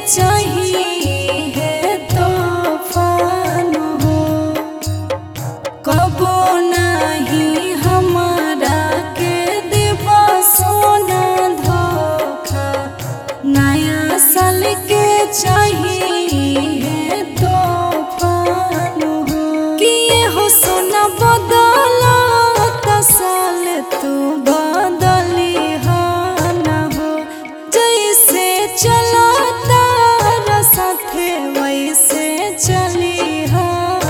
चाहिए तूफान हो। कबो नहीं हमारा के देवा सोना धोखा, नया साल के चाहिए तूफान हो। कि ये हो सोना बदला त साल तू बदली ना हो। जैसे चला तारा साथे वैसे चली हो।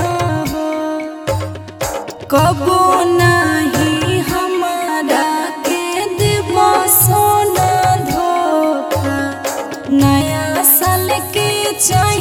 कबो नहीं हमारा के देवा सोना धोखा, नया साल के चाहिए